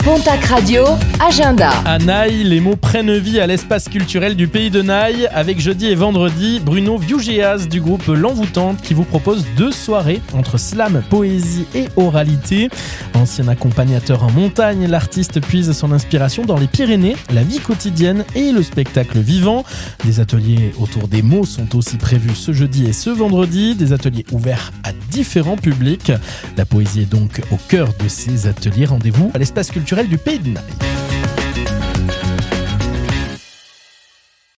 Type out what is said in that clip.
Pontac Radio, agenda. À Naï, les mots prennent vie à l'espace culturel du pays de Naï avec jeudi et vendredi Bruno Viugéas du groupe L'Envoûtante qui vous propose 2 soirées entre slam, poésie et oralité. Ancien accompagnateur en montagne, l'artiste puise son inspiration dans les Pyrénées, la vie quotidienne et le spectacle vivant. Des ateliers autour des mots sont aussi prévus ce jeudi et ce vendredi, des ateliers ouverts à différents publics. La poésie est donc au cœur de ces ateliers. Rendez-vous à l'espace culturel du pays de Naï.